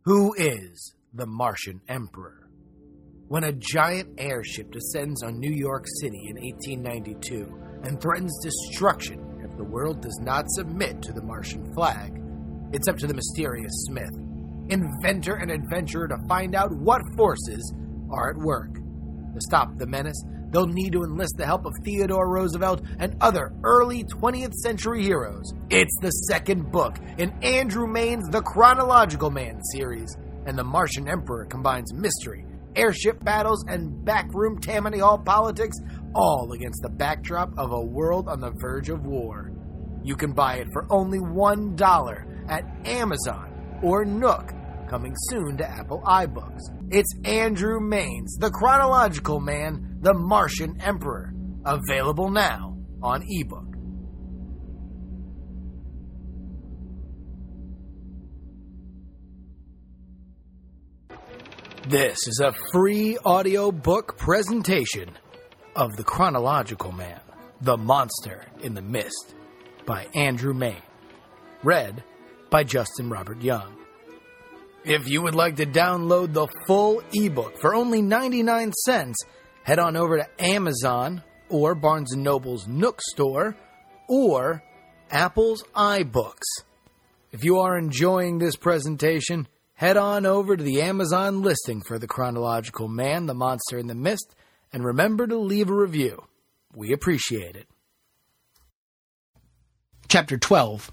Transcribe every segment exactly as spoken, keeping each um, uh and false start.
Who is the Martian Emperor? When a giant airship descends on New York City in eighteen ninety-two and threatens destruction if the world does not submit to the Martian flag, it's up to the mysterious Smith, inventor and adventurer, to find out what forces are at work. To stop the menace, they'll need to enlist the help of Theodore Roosevelt and other early twentieth century heroes. It's the second book in Andrew Mayne's The Chronological Man series, and the Martian Emperor combines mystery, airship battles, and backroom Tammany Hall politics, all against the backdrop of a world on the verge of war. You can buy it for only one dollar at Amazon or Nook, coming soon to Apple iBooks. It's Andrew Mayne's The Chronological Man, The Martian Emperor, available now on ebook. This is a free audiobook presentation of The Chronological Man, The Monster in the Mist, by Andrew Mayne. Read by Justin Robert Young. If you would like to download the full ebook for only ninety-nine cents, head on over to Amazon or Barnes and Noble's Nook store or Apple's iBooks. If you are enjoying this presentation, head on over to the Amazon listing for The Chronological Man, The Monster in the Mist, and remember to leave a review. We appreciate it. Chapter twelve.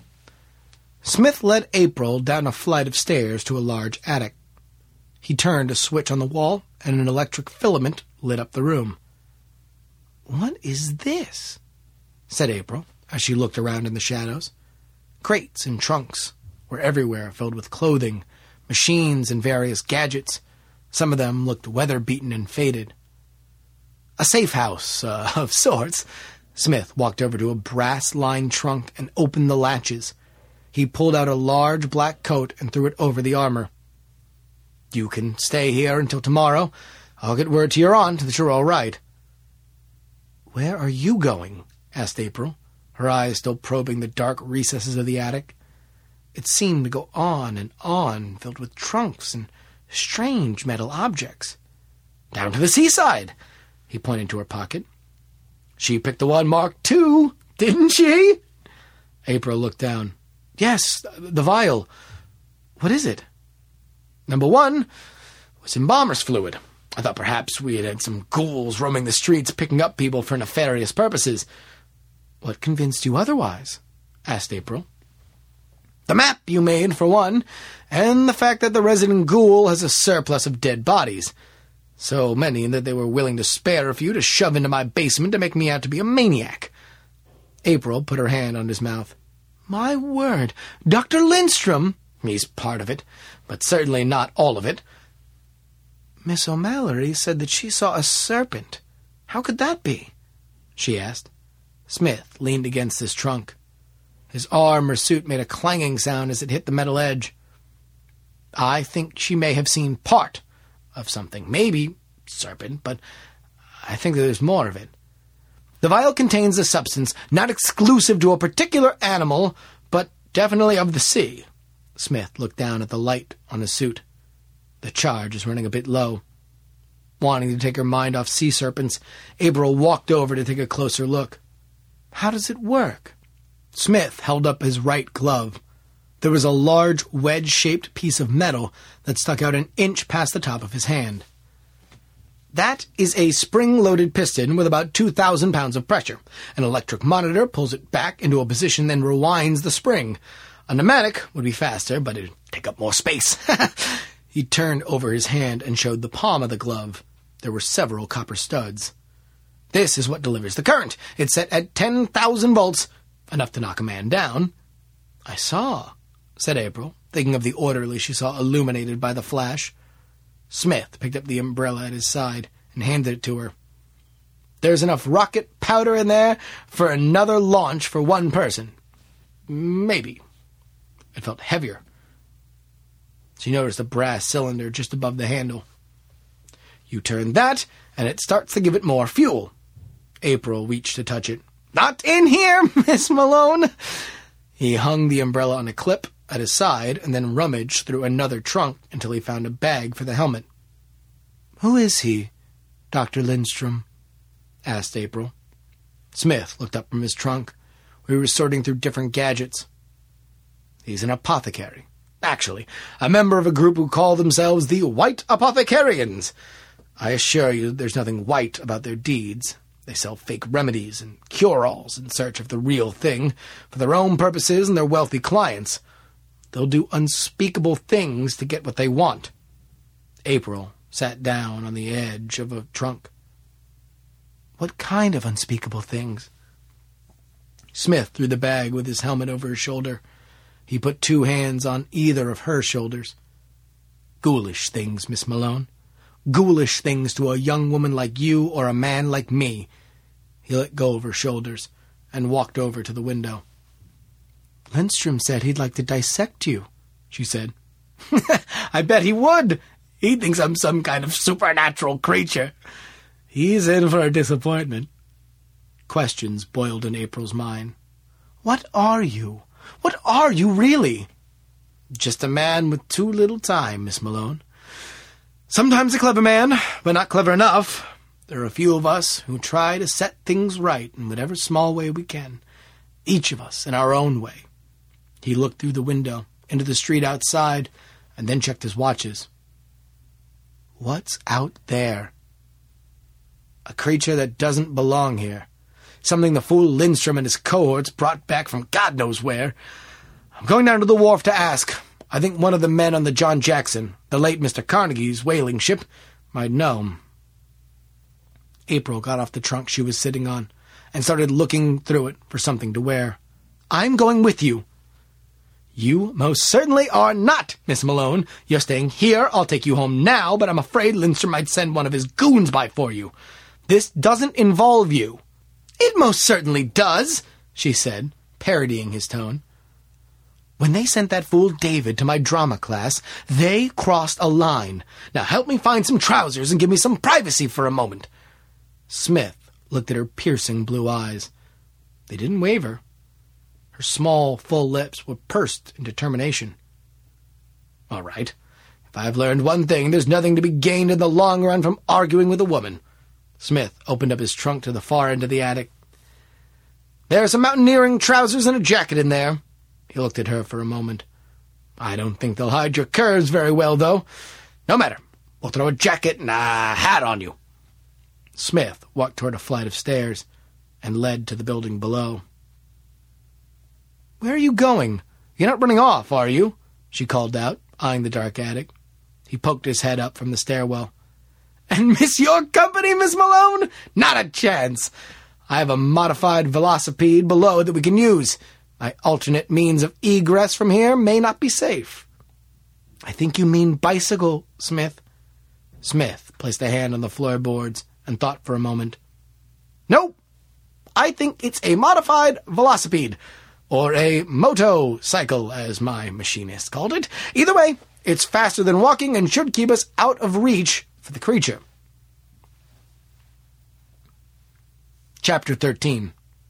Smith led April down a flight of stairs to a large attic. He turned a switch on the wall, and an electric filament lit up the room. "What is this?" said April, as she looked around in the shadows. Crates and trunks were everywhere, filled with clothing, machines, and various gadgets. Some of them looked weather-beaten and faded. A safe house, uh, of sorts. Smith walked over to a brass-lined trunk and opened the latches. He pulled out a large black coat and threw it over the armor. "You can stay here until tomorrow. I'll get word to your aunt that you're all right." "Where are you going?" asked April, her eyes still probing the dark recesses of the attic. It seemed to go on and on, filled with trunks and strange metal objects. "Down to the seaside." He pointed to her pocket. "She picked the one marked two, didn't she?" April looked down. "Yes, the vial. What is it?" "Number one was embalmer's fluid. I thought perhaps we had had some ghouls roaming the streets picking up people for nefarious purposes." "What convinced you otherwise?" asked April. "The map you made, for one, and the fact that the resident ghoul has a surplus of dead bodies. So many that they were willing to spare a few to shove into my basement to make me out to be a maniac." April put her hand on his mouth. "My word, Doctor Lindstrom!" "He's part of it, but certainly not all of it." "Miss O'Mallory said that she saw a serpent. How could that be?" she asked. Smith leaned against his trunk. His arm or suit made a clanging sound as it hit the metal edge. "I think she may have seen part of something. Maybe serpent, but I think that there's more of it. The vial contains a substance not exclusive to a particular animal, but definitely of the sea." Smith looked down at the light on his suit. The charge is running a bit low. Wanting to take her mind off sea serpents, April walked over to take a closer look. "How does it work?" Smith held up his right glove. There was a large wedge-shaped piece of metal that stuck out an inch past the top of his hand. "That is a spring-loaded piston with about two thousand pounds of pressure. An electric monitor pulls it back into a position, then rewinds the spring. A pneumatic would be faster, but it'd take up more space." He turned over his hand and showed the palm of the glove. There were several copper studs. "This is what delivers the current. It's set at ten thousand volts, enough to knock a man down." "I saw," said April, thinking of the orderly she saw illuminated by the flash. Smith picked up the umbrella at his side and handed it to her. "There's enough rocket powder in there for another launch for one person. Maybe." It felt heavier. She noticed a brass cylinder just above the handle. "You turn that, and it starts to give it more fuel." April reached to touch it. "Not in here, Miss Malone." He hung the umbrella on a clip at his side and then rummaged through another trunk until he found a bag for the helmet. "Who is he, Doctor Lindstrom?" asked April. Smith looked up from his trunk, where he was sorting through different gadgets. "He's an apothecary. Actually, a member of a group who call themselves the White Apothecarians. I assure you there's nothing white about their deeds. They sell fake remedies and cure-alls in search of the real thing for their own purposes and their wealthy clients. They'll do unspeakable things to get what they want." April sat down on the edge of a trunk. "What kind of unspeakable things?" Smith threw the bag with his helmet over his shoulder. He put two hands on either of her shoulders. "Ghoulish things, Miss Malone. Ghoulish things to a young woman like you or a man like me." He let go of her shoulders and walked over to the window. "Lindstrom said he'd like to dissect you," she said. "I bet he would. He thinks I'm some kind of supernatural creature. He's in for a disappointment." Questions boiled in April's mind. "What are you? What are you, really?" "Just a man with too little time, Miss Malone. Sometimes a clever man, but not clever enough. There are a few of us who try to set things right in whatever small way we can, each of us in our own way." He looked through the window, into the street outside, and then checked his watches. "What's out there?" "A creature that doesn't belong here. Something the fool Lindstrom and his cohorts brought back from God knows where. I'm going down to the wharf to ask. I think one of the men on the John Jackson, the late Mister Carnegie's whaling ship, might know him." April got off the trunk she was sitting on and started looking through it for something to wear. "I'm going with you." "You most certainly are not, Miss Malone. You're staying here. I'll take you home now, but I'm afraid Lindstrom might send one of his goons by for you. This doesn't involve you." "It most certainly does," she said, parodying his tone. "When they sent that fool David to my drama class, they crossed a line. Now help me find some trousers and give me some privacy for a moment." Smith looked at her piercing blue eyes. They didn't waver. Her small, full lips were pursed in determination. "All right. If I've learned one thing, there's nothing to be gained in the long run from arguing with a woman." Smith opened up his trunk to the far end of the attic. "There are some mountaineering trousers and a jacket in there." He looked at her for a moment. "I don't think they'll hide your curves very well, though. No matter. We'll throw a jacket and a hat on you." Smith walked toward a flight of stairs and led to the building below. "Where are you going? You're not running off, are you?" she called out, eyeing the dark attic. He poked his head up from the stairwell. "And miss your company, Miss Malone? Not a chance. I have a modified velocipede below that we can use. My alternate means of egress from here may not be safe." "I think you mean bicycle, Smith." Smith placed a hand on the floorboards and thought for a moment. "Nope. I think it's a modified velocipede, or a moto-cycle, as my machinist called it. Either way, it's faster than walking and should keep us out of reach for the creature." Chapter thirteen.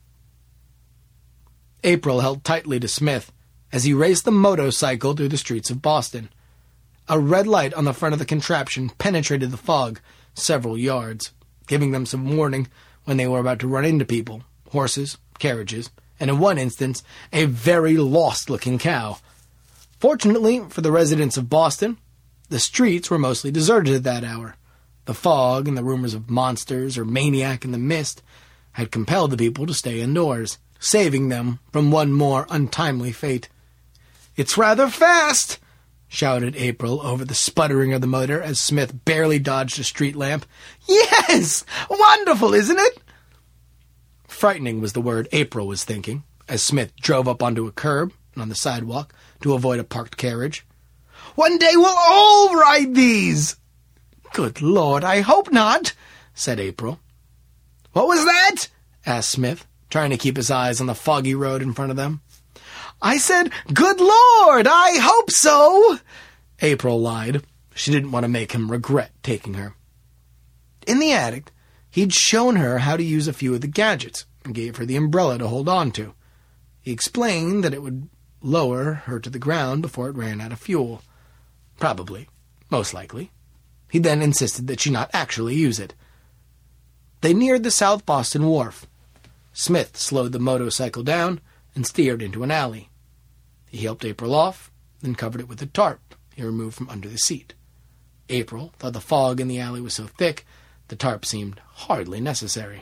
April held tightly to Smith as he raced the motorcycle through the streets of Boston. A red light on the front of the contraption penetrated the fog several yards, giving them some warning when they were about to run into people, horses, carriages, and in one instance, a very lost-looking cow. Fortunately for the residents of Boston, the streets were mostly deserted at that hour. The fog and the rumors of monsters or maniac in the mist had compelled the people to stay indoors, saving them from one more untimely fate. "It's rather fast," shouted April over the sputtering of the motor as Smith barely dodged a street lamp. "Yes! Wonderful, isn't it?" Frightening was the word April was thinking, as Smith drove up onto a curb and on the sidewalk to avoid a parked carriage. "One day we'll all ride these!" "Good Lord, I hope not," said April. "What was that?" asked Smith, trying to keep his eyes on the foggy road in front of them. "I said, good Lord, I hope so!" April lied. She didn't want to make him regret taking her. In the attic, he'd shown her how to use a few of the gadgets and gave her the umbrella to hold on to. He explained that it would lower her to the ground before it ran out of fuel. Probably. Most likely. He then insisted that she not actually use it. They neared the South Boston Wharf. Smith slowed the motorcycle down and steered into an alley. He helped April off, then covered it with a tarp he removed from under the seat. April thought the fog in the alley was so thick, the tarp seemed hardly necessary.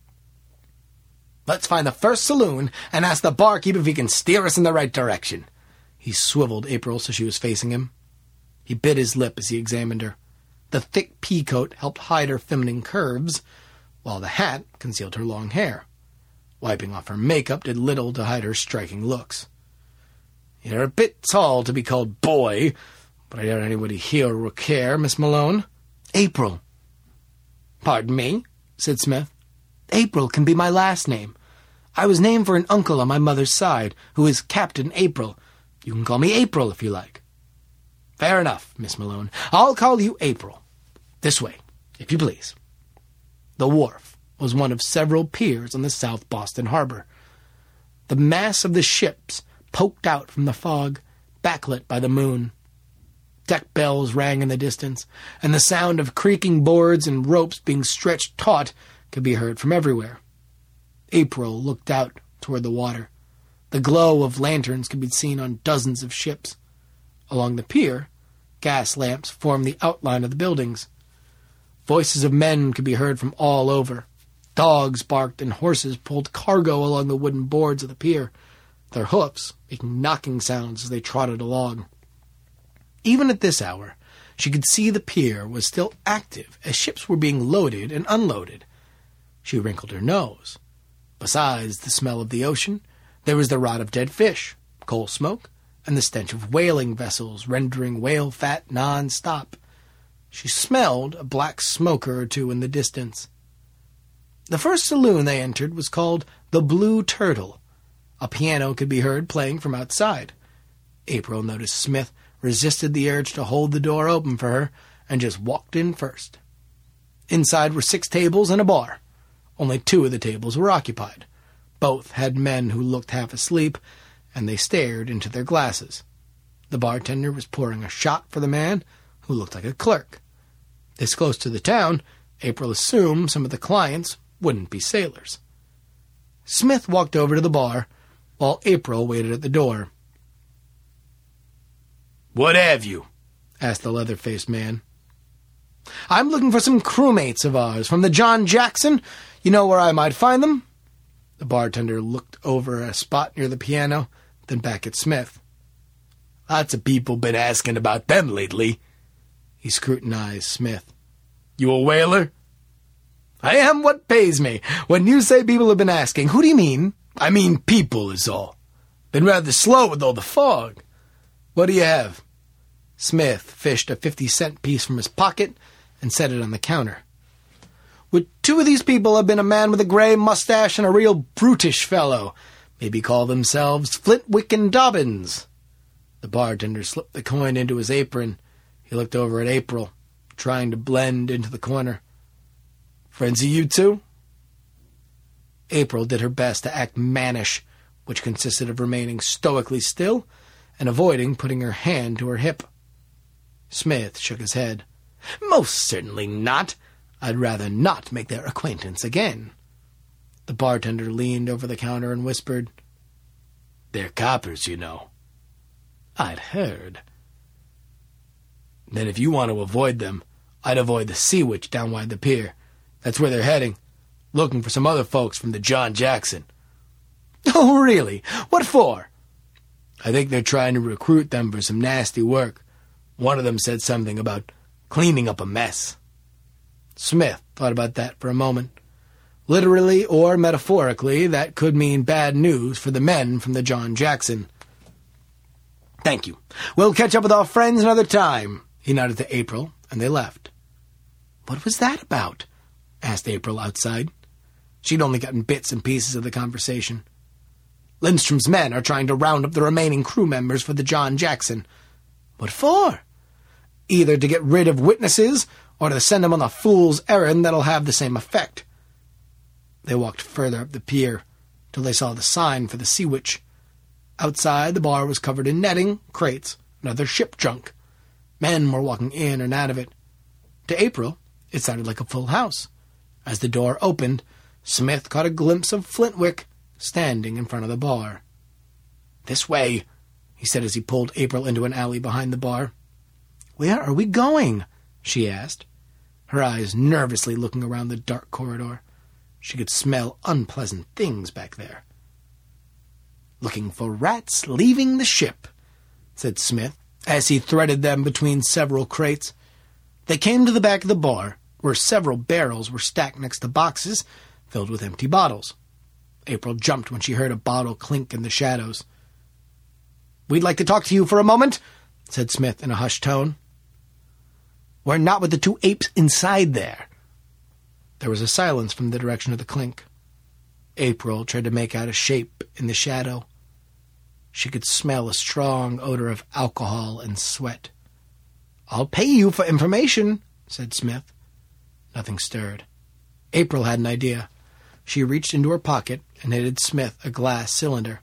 "Let's find the first saloon and ask the barkeep if he can steer us in the right direction." He swiveled April so she was facing him. He bit his lip as he examined her. The thick pea coat helped hide her feminine curves, while the hat concealed her long hair. Wiping off her makeup did little to hide her striking looks. "You're a bit tall to be called boy, but I doubt anybody here will care, Miss Malone." "April." "Pardon me?" said Smith. "April can be my last name. I was named for an uncle on my mother's side, who is Captain April. You can call me April if you like." "Fair enough, Miss Malone. I'll call you April. This way, if you please." The wharf was one of several piers on the South Boston Harbor. The mass of the ships poked out from the fog, backlit by the moon. Deck bells rang in the distance, and the sound of creaking boards and ropes being stretched taut could be heard from everywhere. April looked out toward the water. The glow of lanterns could be seen on dozens of ships. Along the pier, gas lamps formed the outline of the buildings. Voices of men could be heard from all over. Dogs barked and horses pulled cargo along the wooden boards of the pier, their hoofs making knocking sounds as they trotted along. Even at this hour, she could see the pier was still active as ships were being loaded and unloaded. She wrinkled her nose. Besides the smell of the ocean, there was the rot of dead fish, coal smoke, and the stench of whaling vessels rendering whale fat non-stop. She smelled a black smoker or two in the distance. The first saloon they entered was called the Blue Turtle. A piano could be heard playing from outside. April noticed Smith resisted the urge to hold the door open for her and just walked in first. Inside were six tables and a bar. Only two of the tables were occupied. Both had men who looked half asleep, and they stared into their glasses. The bartender was pouring a shot for the man, who looked like a clerk. This close to the town, April assumed some of the clients wouldn't be sailors. Smith walked over to the bar, while April waited at the door. "What have you?" asked the leather-faced man. "I'm looking for some crewmates of ours from the John Jackson. You know where I might find them?" The bartender looked over a spot near the piano, then back at Smith. "Lots of people been asking about them lately." He scrutinized Smith. "You a whaler?" "I am what pays me. When you say people have been asking, who do you mean?" "I mean people is all. Been rather slow with all the fog. What do you have?" Smith fished a fifty-cent piece from his pocket and set it on the counter. "Would two of these people have been a man with a gray mustache and a real brutish fellow? Maybe call themselves Flintwick and Dobbins." The bartender slipped the coin into his apron. He looked over at April, trying to blend into the corner. "Friends of you two?" April did her best to act mannish, which consisted of remaining stoically still and avoiding putting her hand to her hip. Smith shook his head. "Most certainly not. I'd rather not make their acquaintance again." The bartender leaned over the counter and whispered, "They're coppers, you know." "I'd heard." "Then if you want to avoid them, I'd avoid the Sea Witch down by the pier. That's where they're heading, looking for some other folks from the John Jackson." "Oh, really? What for?" "I think they're trying to recruit them for some nasty work. One of them said something about cleaning up a mess." Smith thought about that for a moment. Literally or metaphorically, that could mean bad news for the men from the John Jackson. "Thank you. We'll catch up with our friends another time." He nodded to April, and they left. "What was that about?" asked April outside. She'd only gotten bits and pieces of the conversation. "Lindstrom's men are trying to round up the remaining crew members for the John Jackson." "What for?" "Either to get rid of witnesses, or to send them on a fool's errand that'll have the same effect." They walked further up the pier, till they saw the sign for the Sea Witch. Outside, the bar was covered in netting, crates, and other ship junk. Men were walking in and out of it. To April, it sounded like a full house. As the door opened, Smith caught a glimpse of Flintwick standing in front of the bar. "This way," he said as he pulled April into an alley behind the bar. "Where are we going?" she asked, her eyes nervously looking around the dark corridor. She could smell unpleasant things back there. "Looking for rats leaving the ship," said Smith, as he threaded them between several crates. They came to the back of the bar, where several barrels were stacked next to boxes filled with empty bottles. April jumped when she heard a bottle clink in the shadows. "We'd like to talk to you for a moment," said Smith in a hushed tone. "We're not with the two apes inside there." There was a silence from the direction of the clink. April tried to make out a shape in the shadow. She could smell a strong odor of alcohol and sweat. "I'll pay you for information," said Smith. Nothing stirred. April had an idea. She reached into her pocket and handed Smith a glass cylinder.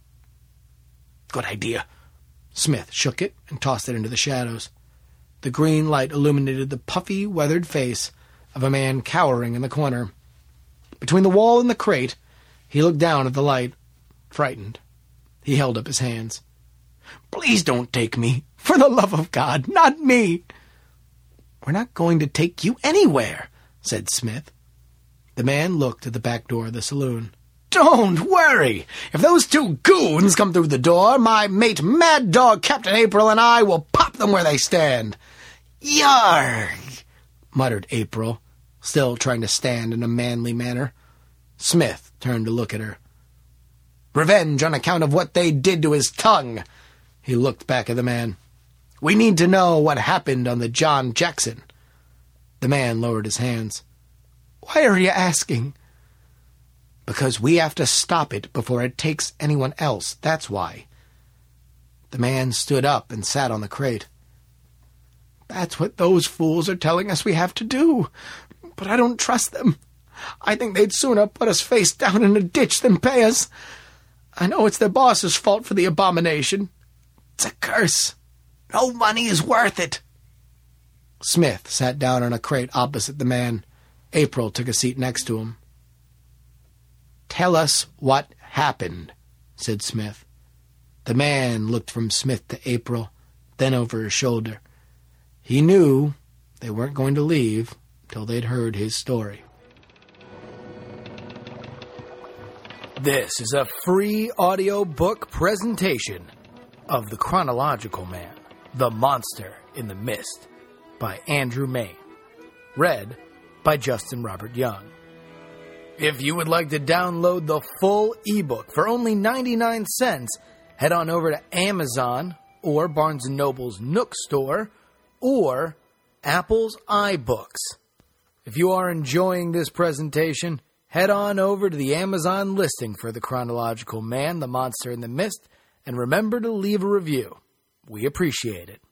"Good idea." Smith shook it and tossed it into the shadows. The green light illuminated the puffy, weathered face of a man cowering in the corner. Between the wall and the crate, he looked down at the light, frightened. He held up his hands. "Please don't take me. For the love of God, not me." "We're not going to take you anywhere," said Smith. The man looked at the back door of the saloon. "Don't worry. If those two goons come through the door, my mate Mad Dog Captain April and I will pop them where they stand." "Yarg," muttered April, still trying to stand in a manly manner. Smith turned to look at her. "Revenge on account of what they did to his tongue." He looked back at the man. "We need to know what happened on the John Jackson." The man lowered his hands. "Why are you asking?" "Because we have to stop it before it takes anyone else, that's why." The man stood up and sat on the crate. "That's what those fools are telling us we have to do. But I don't trust them. I think they'd sooner put us face down in a ditch than pay us. I know it's their boss's fault for the abomination. It's a curse. No money is worth it." Smith sat down on a crate opposite the man. April took a seat next to him. "Tell us what happened," said Smith. The man looked from Smith to April, then over his shoulder. He knew they weren't going to leave till they'd heard his story. This is a free audiobook presentation of The Chronological Man, The Monster in the Mist, by Andrew Mayne. Read by Justin Robert Young. If you would like to download the full ebook for only ninety-nine cents, head on over to Amazon or Barnes and Noble's Nook store or Apple's iBooks. If you are enjoying this presentation, head on over to the Amazon listing for The Chronological Man, The Monster in the Mist, and remember to leave a review. We appreciate it.